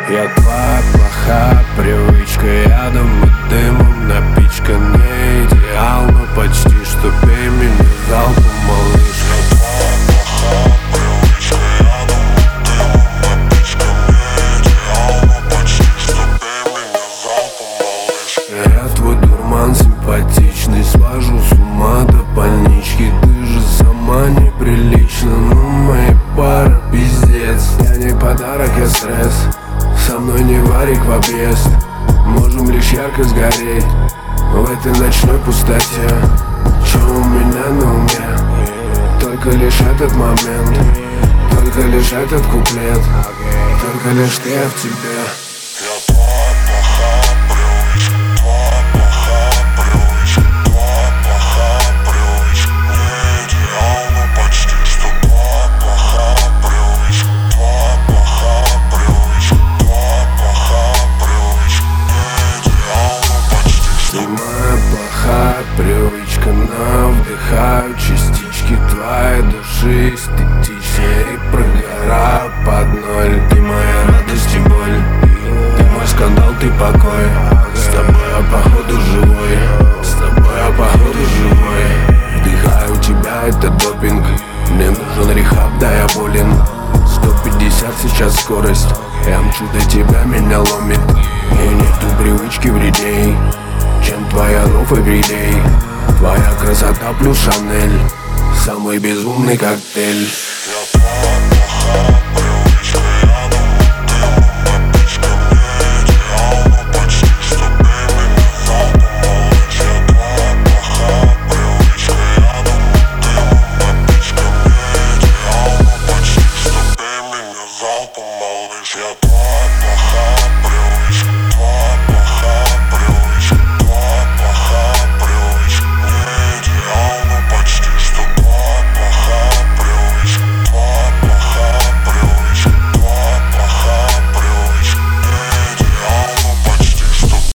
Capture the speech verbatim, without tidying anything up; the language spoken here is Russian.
Я твоя плохая привычка, ядом и дымом напичкан. Не идеал, но почти что. Пей меня залпом, малыш. Я твоя плохая привычка, ядом и дымом напичкан. Не идеал, но почти что. Пей меня залпом, малыш. Я твой дурман симпатичный, свожу с ума до больнички. Ты же сама неприлично, ну моя пара пиздец. Я не подарок, я стресс. Со мной не варик в объезд. Можем лишь ярко сгореть в этой ночной пустоте. Че у меня на уме? Только лишь этот момент, только лишь этот куплет, только лишь ты в тебе. Я твоя плохая привычка, твоя плохая привычка, твоя плохая привычка. Не идеал, но почти что. Твоя плохая привычка, твоя плохая привычка, твоя плохая привычка. Не идеал, но почти что. Ты моя плохая привычка, но вдыхаю частички твоей души эстетичнее и прогораю под ноль. Ты моя радость и боль, ты мой скандал, ты покой. С тобой я походу живой, с тобой я походу живой. Вдыхаю тебя, это допинг. Мне нужен рехаб, да я болен. Сто пятьдесят сейчас скорость, я мчу до тебя, меня ломит. И нету привычки вредней, чем твоя love everyday. Твоя красота плюс Шанель, самый безумный коктейль. Я твоя